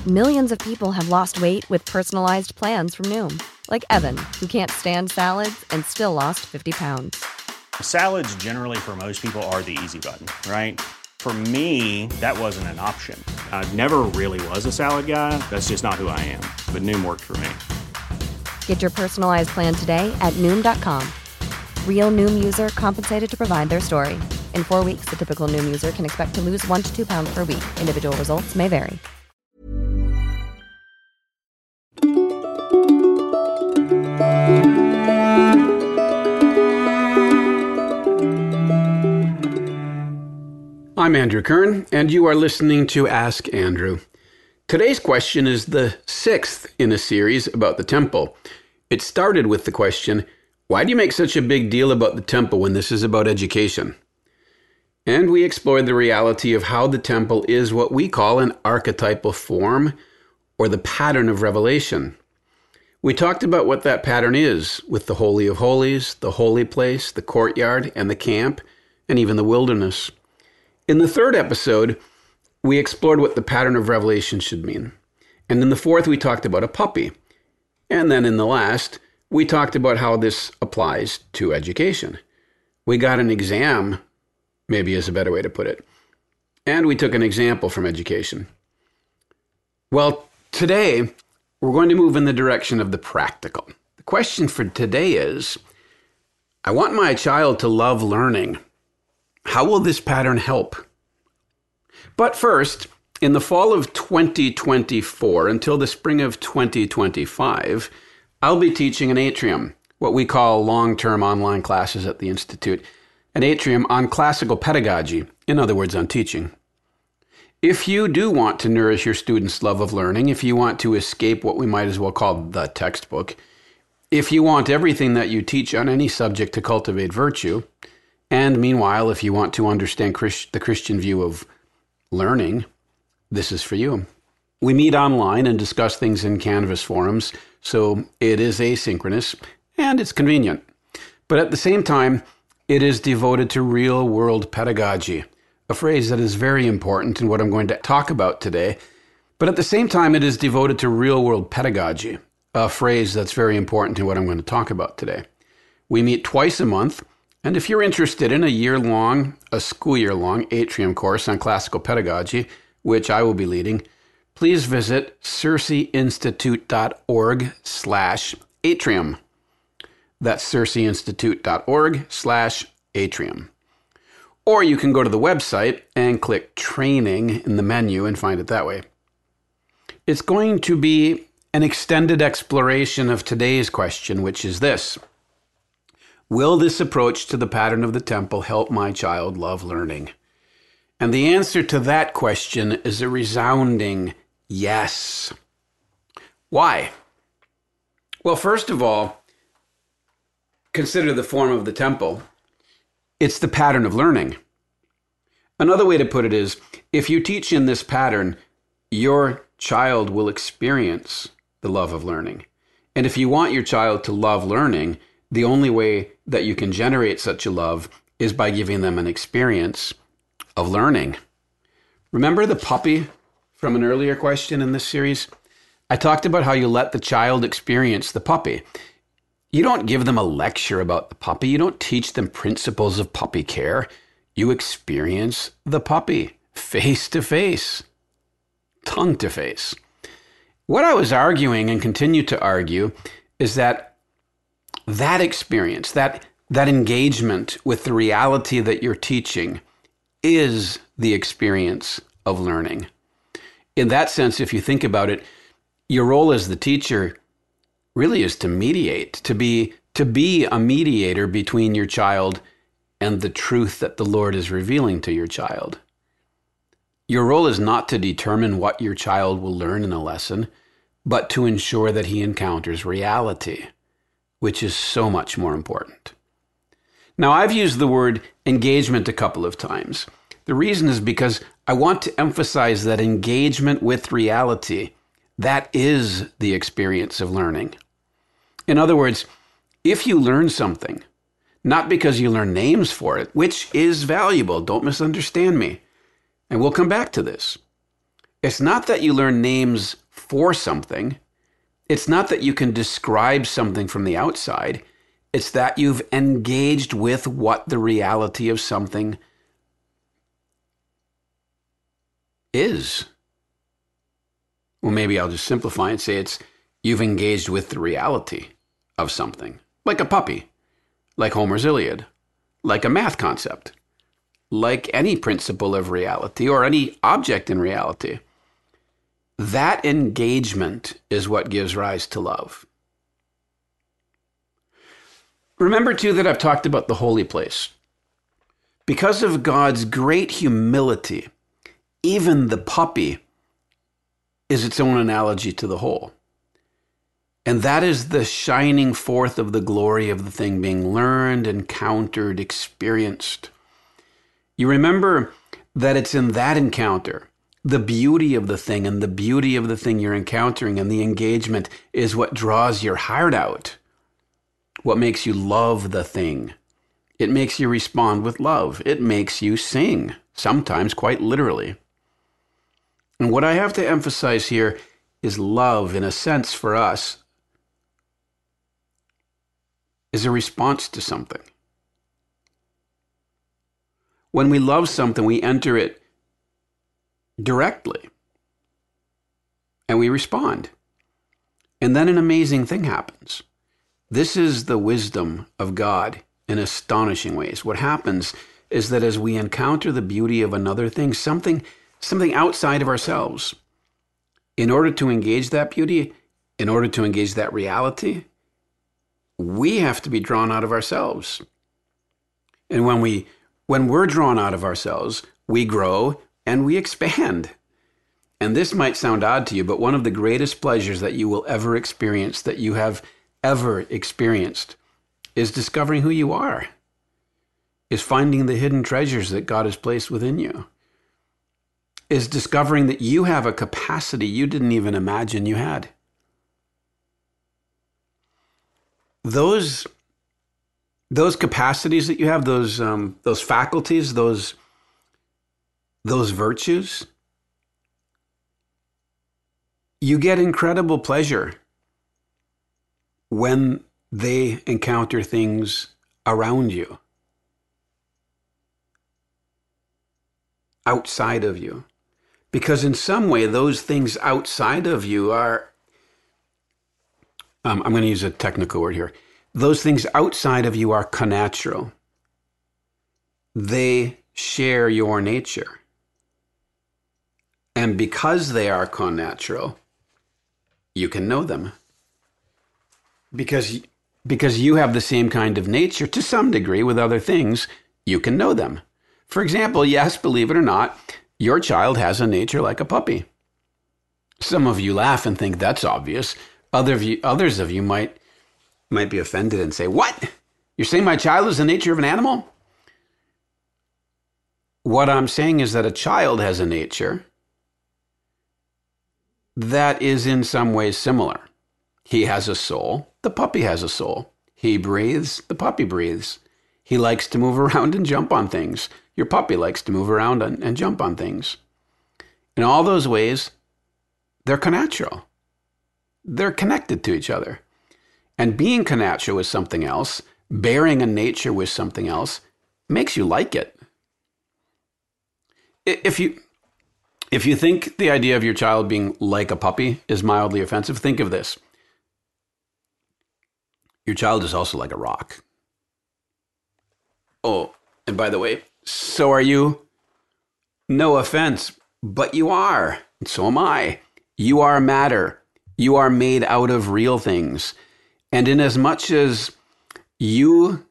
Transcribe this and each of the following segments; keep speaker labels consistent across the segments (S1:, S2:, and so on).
S1: Millions of people have lost weight with personalized plans from Noom. Like Evan, who can't stand salads and still lost 50 pounds.
S2: Salads generally for most people are the easy button, right? For me, that wasn't an option. I never really was a salad guy. That's just not who I am. But Noom worked for me.
S1: Get your personalized plan today at Noom.com. Real Noom user compensated to provide their story. In 4 weeks, the typical Noom user can expect to lose 1 to 2 pounds per week. Individual results may vary.
S3: I'm Andrew Kern, and you are listening to Ask Andrew. Today's question is the 6th in a series about the temple. It started with the question, why do you make such a big deal about the temple when this is about education? And we explored the reality of how the temple is what we call an archetypal form, or the pattern of revelation. We talked about what that pattern is, with the Holy of Holies, the holy place, the courtyard, and the camp, and even the wilderness. In the 3rd episode, we explored what the pattern of revelation should mean. And in the 4th, we talked about a puppy. And then in the last, we talked about how this applies to education. We got an exam, maybe is a better way to put it. And we took an example from education. Well, today, we're going to move in the direction of the practical. The question for today is, I want my child to love learning. How will this pattern help? But first, in the fall of 2024 until the spring of 2025, I'll be teaching an atrium, what we call long-term online classes at the Institute, an atrium on classical pedagogy, in other words, on teaching. If you do want to nourish your students' love of learning, if you want to escape what we might as well call the textbook, if you want everything that you teach on any subject to cultivate virtue, and meanwhile, if you want to understand the Christian view of learning, this is for you. We meet online and discuss things in Canvas forums, so it is asynchronous and it's convenient. But at the same time, it is devoted to real-world pedagogy, a phrase that is very important in what I'm going to talk about today. But at the same time, it is devoted to real-world pedagogy, a phrase that's very important in what I'm going to talk about today. We meet twice a month, and if you're interested in a school year-long atrium course on classical pedagogy, which I will be leading, please visit circeinstitute.org/atrium. That's circeinstitute.org/atrium. Or you can go to the website and click Training in the menu and find it that way. It's going to be an extended exploration of today's question, which is this. Will this approach to the pattern of the temple help my child love learning? And the answer to that question is a resounding yes. Why? Well, first of all, consider the form of the temple. It's the pattern of learning. Another way to put it is, if you teach in this pattern, your child will experience the love of learning. And if you want your child to love learning, the only way that you can generate such a love is by giving them an experience of learning. Remember the puppy from an earlier question in this series? I talked about how you let the child experience the puppy. You don't give them a lecture about the puppy. You don't teach them principles of puppy care. You experience the puppy face to face, tongue to face. What I was arguing and continue to argue is that experience, that engagement with the reality that you're teaching is the experience of learning. In that sense, if you think about it, your role as the teacher really is to mediate, to be a mediator between your child and the truth that the Lord is revealing to your child. Your role is not to determine what your child will learn in a lesson, but to ensure that he encounters reality, which is so much more important. Now, I've used the word engagement a couple of times. The reason is because I want to emphasize that engagement with reality, that is the experience of learning. In other words, if you learn something, not because you learn names for it, which is valuable, don't misunderstand me, and we'll come back to this. It's not that you learn names for something. It's not that you can describe something from the outside. It's that you've engaged with what the reality of something is. Well, maybe I'll just simplify and say you've engaged with the reality of something, like a puppy, like Homer's Iliad, like a math concept, like any principle of reality or any object in reality. That engagement is what gives rise to love. Remember, too, that I've talked about the holy place. Because of God's great humility, even the puppy is its own analogy to the whole. And that is the shining forth of the glory of the thing being learned, encountered, experienced. You remember that it's in that encounter, the beauty of the thing and the beauty of the thing you're encountering and the engagement is what draws your heart out. What makes you love the thing. It makes you respond with love. It makes you sing, sometimes quite literally. And what I have to emphasize here is love, in a sense, for us, is a response to something. When we love something, we enter it directly and we respond. And then an amazing thing happens. This is the wisdom of God in astonishing ways. What happens is that as we encounter the beauty of another thing, something outside of ourselves, in order to engage that beauty, in order to engage that reality, we have to be drawn out of ourselves. And when we're drawn out of ourselves, we grow and we expand. And this might sound odd to you, but one of the greatest pleasures that you will ever experience, that you have ever experienced, is discovering who you are, is finding the hidden treasures that God has placed within you, is discovering that you have a capacity you didn't even imagine you had. Those capacities that you have, those faculties, those virtues, you get incredible pleasure when they encounter things around you, outside of you. Because in some way, those things outside of you are, I'm going to use a technical word here. Those things outside of you are connatural. They share your nature. And because they are connatural, you can know them. Because you have the same kind of nature to some degree with other things, you can know them. For example, yes, believe it or not, your child has a nature like a puppy. Some of you laugh and think that's obvious. Others of you might be offended and say, "What? You're saying my child has the nature of an animal?" What I'm saying is that a child has a nature that is in some ways similar. He has a soul. The puppy has a soul. He breathes. The puppy breathes. He likes to move around and jump on things. Your puppy likes to move around and jump on things. In all those ways, they're connatural. They're connected to each other. And being connatural with something else, bearing a nature with something else, makes you like it. If you think the idea of your child being like a puppy is mildly offensive, think of this. Your child is also like a rock. Oh, and by the way, so are you. No offense, but you are. And so am I. You are matter. You are made out of real things. And inasmuch as you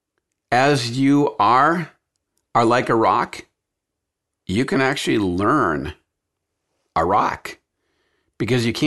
S3: are like a rock, you can actually learn a rock because you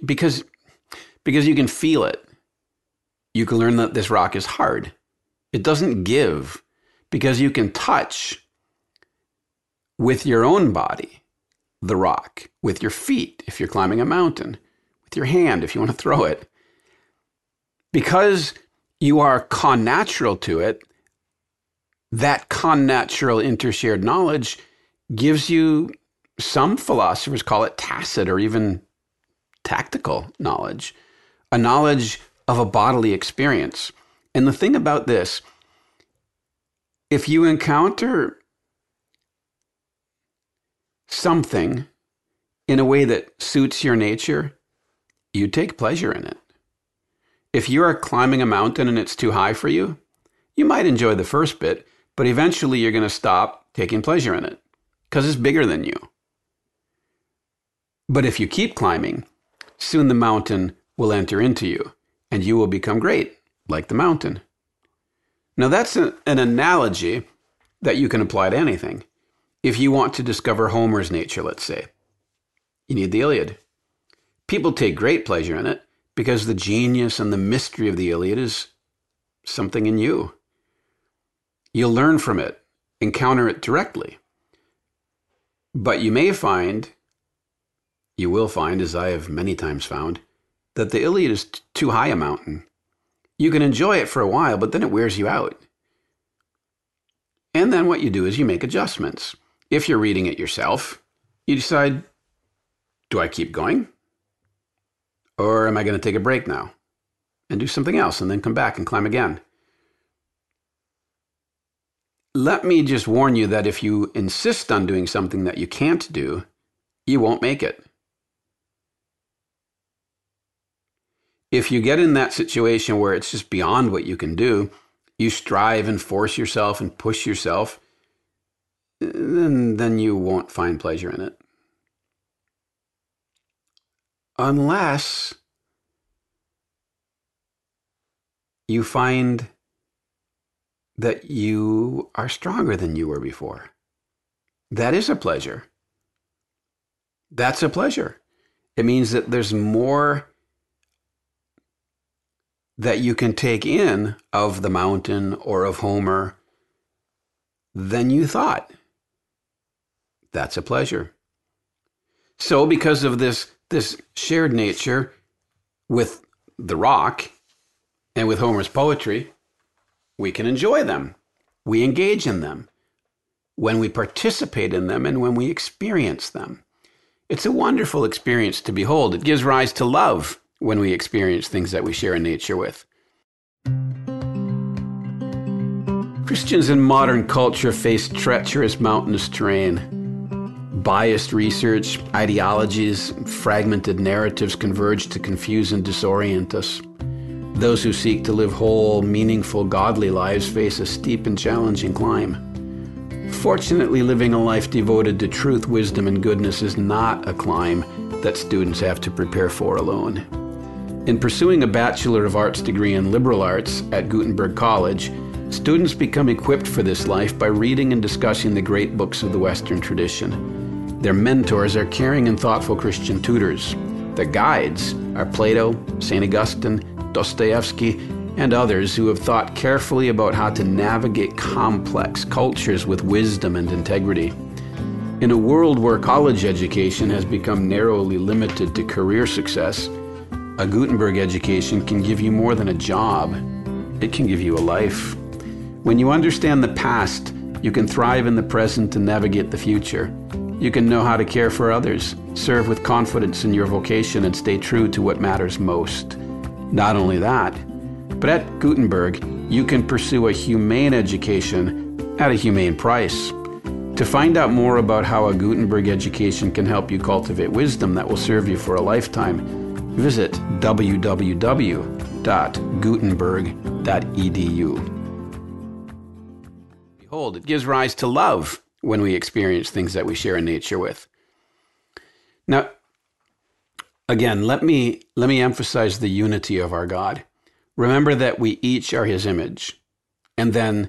S3: can feel it. You can learn that this rock is hard. It doesn't give because you can touch with your own body the rock, with your feet if you're climbing a mountain, with your hand if you want to throw it. Because you are connatural to it, that connatural intershared knowledge gives you some philosophers call it tacit or even tactical knowledge, a knowledge of a bodily experience. And the thing about this, if you encounter something in a way that suits your nature, you take pleasure in it. If you are climbing a mountain and it's too high for you, you might enjoy the first bit, but eventually you're going to stop taking pleasure in it because it's bigger than you. But if you keep climbing, soon the mountain will enter into you and you will become great, like the mountain. Now that's an analogy that you can apply to anything. If you want to discover Homer's nature, let's say, you need the Iliad. People take great pleasure in it because the genius and the mystery of the Iliad is something in you. You'll learn from it, encounter it directly. But you will find, as I have many times found, that the Iliad is too high a mountain. You can enjoy it for a while, but then it wears you out. And then what you do is you make adjustments. If you're reading it yourself, you decide, do I keep going? Or am I going to take a break now and do something else and then come back and climb again? Let me just warn you that if you insist on doing something that you can't do, you won't make it. If you get in that situation where it's just beyond what you can do, you strive and force yourself and push yourself, then you won't find pleasure in it. Unless you find that you are stronger than you were before. That is a pleasure. That's a pleasure. It means that there's more that you can take in of the mountain or of Homer than you thought. That's a pleasure. So because of this shared nature with the rock and with Homer's poetry, we can enjoy them. We engage in them when we participate in them and when we experience them. It's a wonderful experience to behold. It gives rise to love when we experience things that we share in nature with. Christians in modern culture face treacherous mountainous terrain. Biased research, ideologies, fragmented narratives converge to confuse and disorient us. Those who seek to live whole, meaningful, godly lives face a steep and challenging climb. Fortunately, living a life devoted to truth, wisdom, and goodness is not a climb that students have to prepare for alone. In pursuing a Bachelor of Arts degree in liberal arts at Gutenberg College, students become equipped for this life by reading and discussing the great books of the Western tradition. Their mentors are caring and thoughtful Christian tutors. Their guides are Plato, St. Augustine, Dostoevsky, and others who have thought carefully about how to navigate complex cultures with wisdom and integrity. In a world where college education has become narrowly limited to career success, a Gutenberg education can give you more than a job. It can give you a life. When you understand the past, you can thrive in the present and navigate the future. You can know how to care for others, serve with confidence in your vocation, and stay true to what matters most. Not only that, but at Gutenberg, you can pursue a humane education at a humane price. To find out more about how a Gutenberg education can help you cultivate wisdom that will serve you for a lifetime, visit www.gutenberg.edu. Behold, it gives rise to love when we experience things that we share in nature with. Now, again, let me emphasize the unity of our God. Remember that we each are his image, and then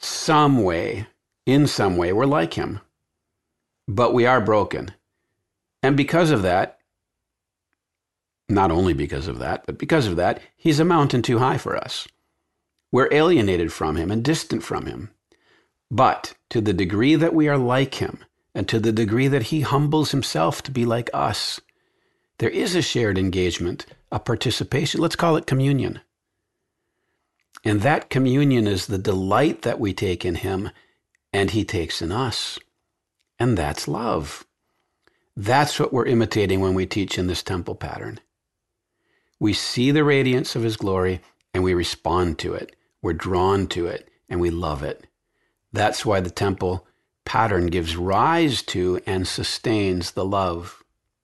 S3: in some way, we're like him. But we are broken. And because of that, not only because of that, but because of that, he's a mountain too high for us. We're alienated from him and distant from him. But to the degree that we are like him, and to the degree that he humbles himself to be like us, there is a shared engagement, a participation. Let's call it communion. And that communion is the delight that we take in him and he takes in us. And that's love. That's what we're imitating when we teach in this temple pattern. We see the radiance of his glory and we respond to it. We're drawn to it and we love it. That's why the temple pattern gives rise to and sustains the love.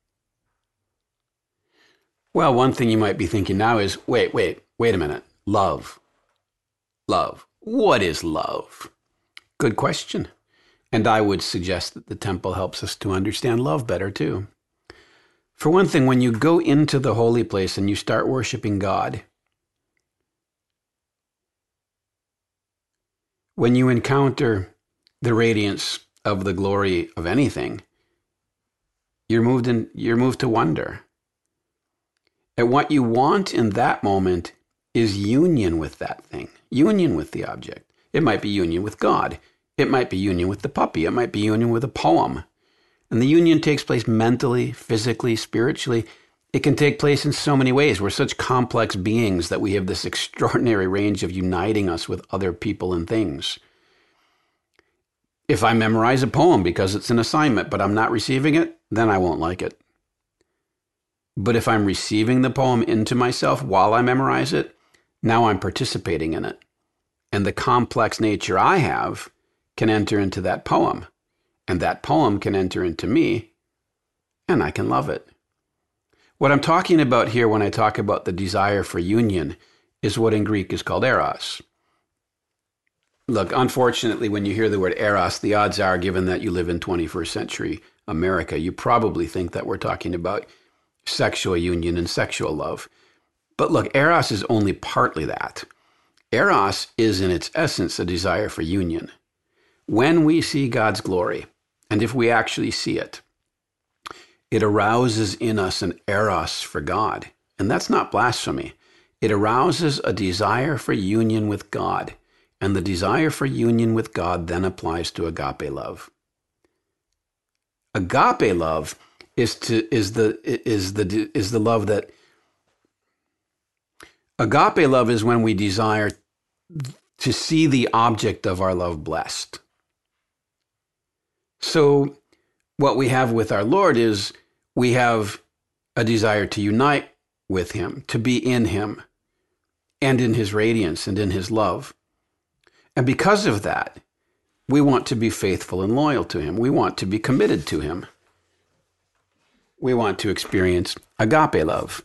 S3: Well, one thing you might be thinking now is, wait a minute. Love. What is love? Good question. And I would suggest that the temple helps us to understand love better too. For one thing, when you go into the holy place and you start worshiping God, when you encounter the radiance of the glory of anything, you're moved to wonder. And what you want in that moment is union with that thing, union with the object. It might be union with God. It might be union with the puppy. It might be union with a poem. And the union takes place mentally, physically, spiritually. It can take place in so many ways. We're such complex beings that we have this extraordinary range of uniting us with other people and things. If I memorize a poem because it's an assignment, but I'm not receiving it, then I won't like it. But if I'm receiving the poem into myself while I memorize it, now I'm participating in it. And the complex nature I have can enter into that poem. And that poem can enter into me, and I can love it. What I'm talking about here when I talk about the desire for union is what in Greek is called eros. Look, unfortunately, when you hear the word eros, the odds are, given that you live in 21st century America, you probably think that we're talking about sexual union and sexual love. But look, eros is only partly that. Eros is in its essence a desire for union. When we see God's glory, and if we actually see it, it arouses in us an eros for God. And that's not blasphemy. It arouses a desire for union with God. And the desire for union with God then applies to agape love. Agape love is the love that agape love is when we desire to see the object of our love blessed. So what we have with our Lord is we have a desire to unite with him, to be in him, and in his radiance and in his love. And because of that, we want to be faithful and loyal to him. We want to be committed to him. We want to experience agape love.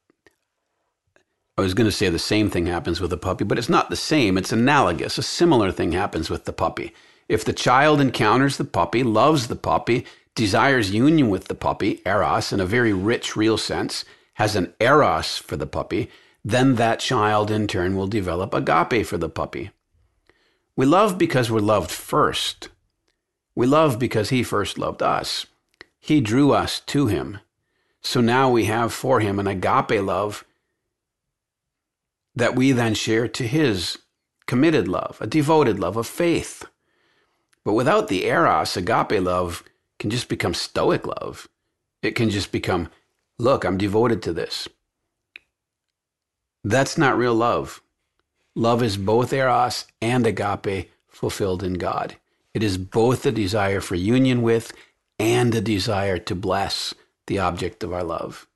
S3: I was going to say the same thing happens with a puppy, but it's not the same. It's analogous. A similar thing happens with the puppy. If the child encounters the puppy, loves the puppy, desires union with the puppy, eros, in a very rich, real sense, has an eros for the puppy, then that child in turn will develop agape for the puppy. We love because we're loved first. We love because he first loved us. He drew us to him. So now we have for him an agape love that we then share to his committed love, a devoted love of faith. But without the eros, agape love can just become stoic love. It can just become, look, I'm devoted to this. That's not real love. Love is both eros and agape fulfilled in God. It is both a desire for union with and a desire to bless the object of our love.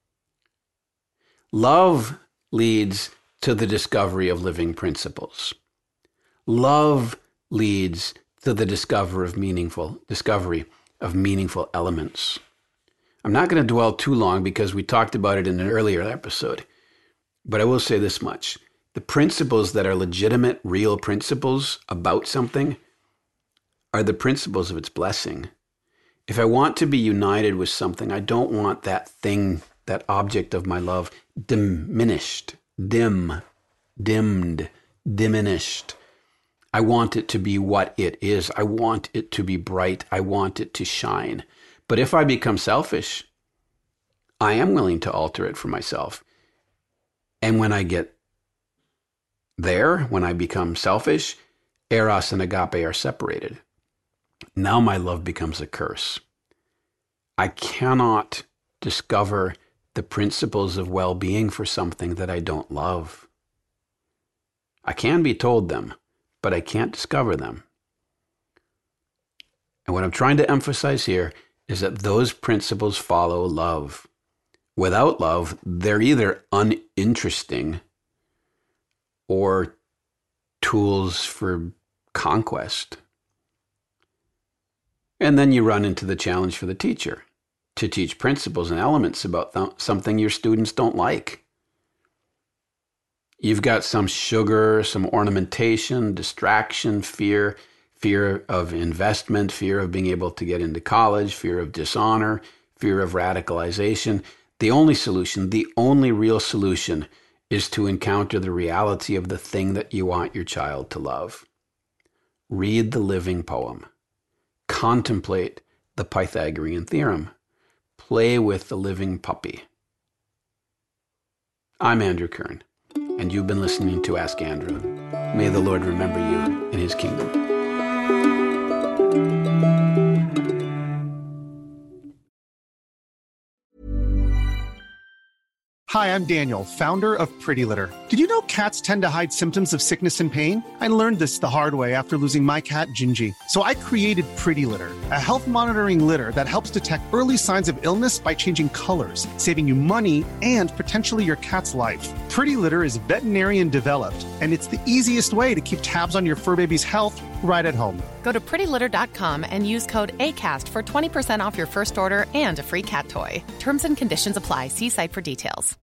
S3: Love leads to the discovery of living principles. Love leads to the discovery of meaningful elements. I'm not going to dwell too long because we talked about it in an earlier episode, but I will say this much. The principles that are legitimate, real principles about something are the principles of its blessing. If I want to be united with something, I don't want that thing, that object of my love, diminished, dimmed, diminished. I want it to be what it is. I want it to be bright. I want it to shine. But if I become selfish, I am willing to alter it for myself. And when I get there, when I become selfish, eros and agape are separated. Now my love becomes a curse. I cannot discover the principles of well-being for something that I don't love. I can be told them, but I can't discover them. And what I'm trying to emphasize here is that those principles follow love. Without love, they're either uninteresting or tools for conquest. And then you run into the challenge for the teacher to teach principles and elements about something your students don't like. You've got some sugar, some ornamentation, distraction, fear of investment, fear of being able to get into college, fear of dishonor, fear of radicalization. The only solution, the only real solution, is to encounter the reality of the thing that you want your child to love. Read the living poem. Contemplate the Pythagorean theorem. Play with the living puppy. I'm Andrew Kern, and you've been listening to Ask Andrew. May the Lord remember you in his kingdom.
S4: Hi, I'm Daniel, founder of Pretty Litter. Did you know cats tend to hide symptoms of sickness and pain? I learned this the hard way after losing my cat, Gingy. So I created Pretty Litter, a health monitoring litter that helps detect early signs of illness by changing colors, saving you money and potentially your cat's life. Pretty Litter is veterinarian developed, and it's the easiest way to keep tabs on your fur baby's health right at home.
S5: Go to prettylitter.com and use code ACAST for 20% off your first order and a free cat toy. Terms and conditions apply. See site for details.